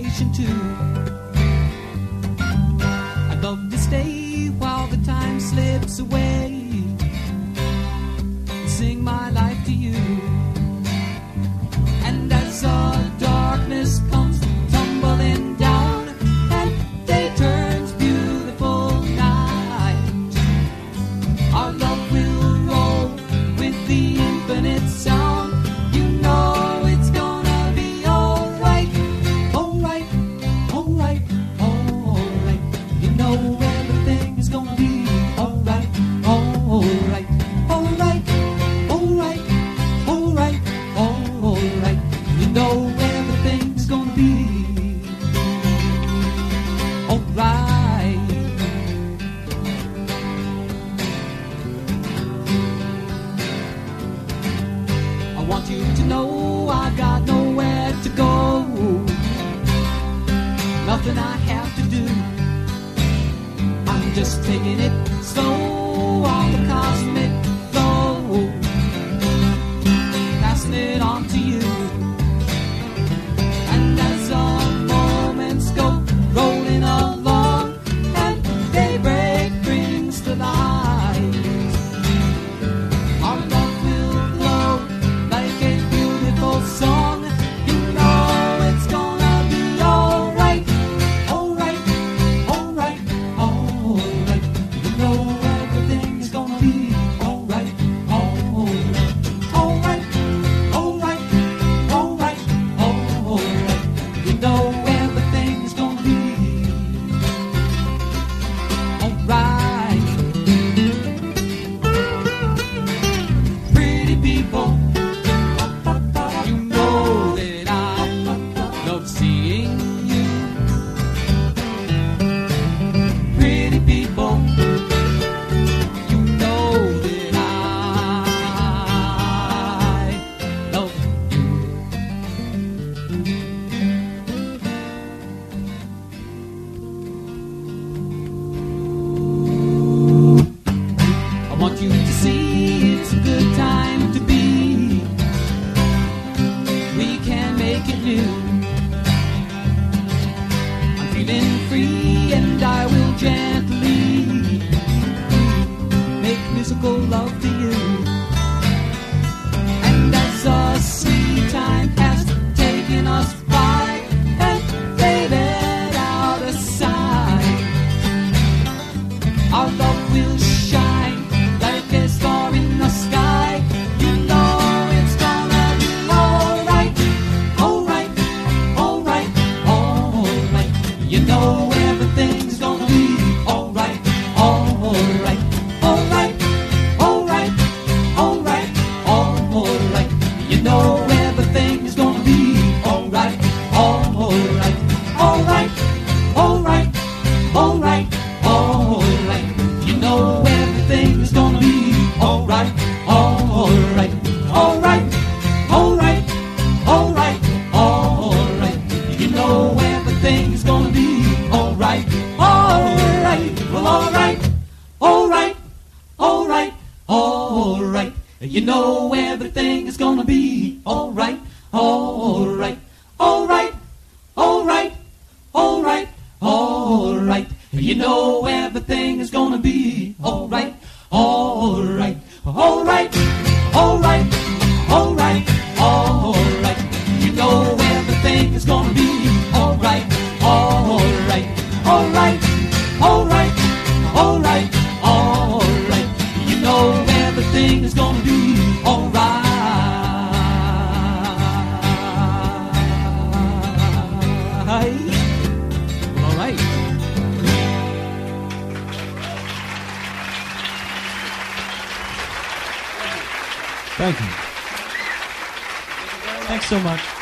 vacation too. I'd love to stay while the time slips away and sing my life to you. And as the darkness comes tumbling down and day turns beautiful night, our love will roll with the infinite sound. You know it's gonna be alright, alright, alright, alright. You know everything is gonna be alright, alright, alright, alright, alright, alright. You know everything's gonna be alright. I want you to know I got nowhere to go, nothing I have to do. I'm just taking it slow on the cosmic flow, passing it on to you. And as the moments go rolling along and daybreak brings the light, our love will glow like a beautiful song. You know it's gonna be alright, alright, alright, alright. You know everything's gonna be alright, alright, alright, alright, alright, alright. You know everything's gonna be alright. Pretty people, you know that I love seeing you. Pretty people, you know that I love you. I want you to see it's a good time to be. We can make it new. I'm feeling free and I will gently make musical love to you. And as the sweet time has taken us by and faded out of sight, our love will shine like a star in the sky. You know it's gonna be alright, alright, alright, alright. You know everything's gonna be alright, alright, alright, alright, alright, alright. You know everything's gonna be alright, alright, alright, alright, alright, alright. You know everything's gonna be alright, alright, alright, alright, alright, alright. You know everything's gonna be alright, alright, well alright, alright, alright, alright. You know everything is gonna be alright, alright, alright, alright, alright, alright. You know everything is gonna be alright, alright, alright, alright, alright, alright. You know everything is gonna be alright, alright, alright, alright, alright, alright. You know everything is gonna be alright. Alright. Thank you. Thanks so much.